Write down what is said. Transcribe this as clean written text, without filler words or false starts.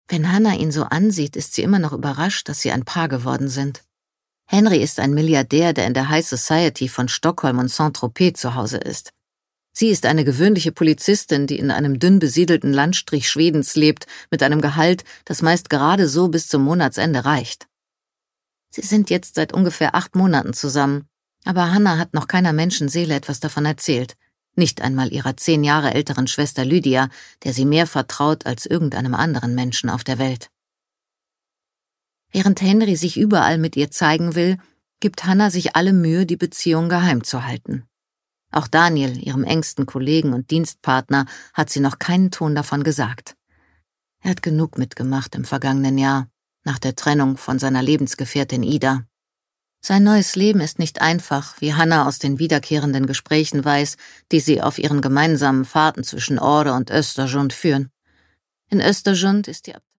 Wenn Hannah ihn so ansieht, ist sie immer noch überrascht, dass sie ein Paar geworden sind. Henry ist ein Milliardär, der in der High Society von Stockholm und Saint-Tropez zu Hause ist. Sie ist eine gewöhnliche Polizistin, die in einem dünn besiedelten Landstrich Schwedens lebt, mit einem Gehalt, das meist gerade so bis zum Monatsende reicht. Sie sind jetzt seit ungefähr 8 Monaten zusammen, aber Hannah hat noch keiner Menschenseele etwas davon erzählt. Nicht einmal ihrer 10 Jahre älteren Schwester Lydia, der sie mehr vertraut als irgendeinem anderen Menschen auf der Welt. Während Henry sich überall mit ihr zeigen will, gibt Hannah sich alle Mühe, die Beziehung geheim zu halten. Auch Daniel, ihrem engsten Kollegen und Dienstpartner, hat sie noch keinen Ton davon gesagt. Er hat genug mitgemacht im vergangenen Jahr, nach der Trennung von seiner Lebensgefährtin Ida. Sein neues Leben ist nicht einfach, wie Hannah aus den wiederkehrenden Gesprächen weiß, die sie auf ihren gemeinsamen Fahrten zwischen Ore und Östersund führen. In Östersund ist die